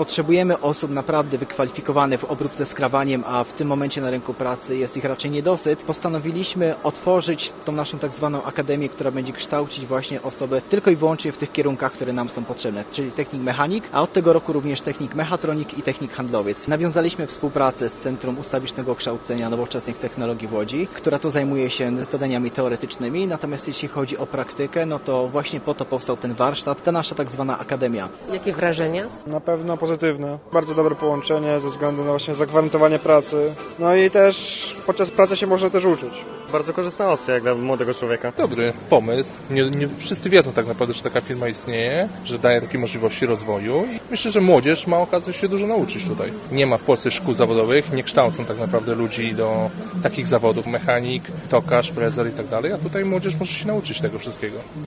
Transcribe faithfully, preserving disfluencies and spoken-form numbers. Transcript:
potrzebujemy osób naprawdę wykwalifikowanych w obróbce skrawaniem, a w tym momencie na rynku pracy jest ich raczej niedosyt, postanowiliśmy otworzyć tą naszą tak zwaną akademię, która będzie kształcić właśnie osoby tylko i wyłącznie w tych kierunkach, które nam są potrzebne, czyli technik mechanik, a od tego roku również technik mechatronik i technik handlowiec. Nawiązaliśmy współpracę z Centrum Ustawicznego Kształcenia Nowoczesnych Technologii w Łodzi, która to zajmuje się zadaniami teoretycznymi, natomiast jeśli chodzi o praktykę, no to właśnie po to powstał ten warsztat, ta nasza tak zwana akademia. Jakie wrażenia? Na pewno pozytywne. Bardzo dobre połączenie ze względu na właśnie zagwarantowanie pracy. No i też podczas pracy się można też uczyć. Bardzo korzystna opcja jak dla młodego człowieka. Dobry pomysł. Nie, nie wszyscy wiedzą tak naprawdę, że taka firma istnieje, że daje takie możliwości rozwoju i myślę, że młodzież ma okazję się dużo nauczyć tutaj. Nie ma w Polsce szkół zawodowych, nie kształcą tak naprawdę ludzi do takich zawodów, mechanik, tokarz, frezer i tak dalej, a tutaj młodzież może się nauczyć tego wszystkiego.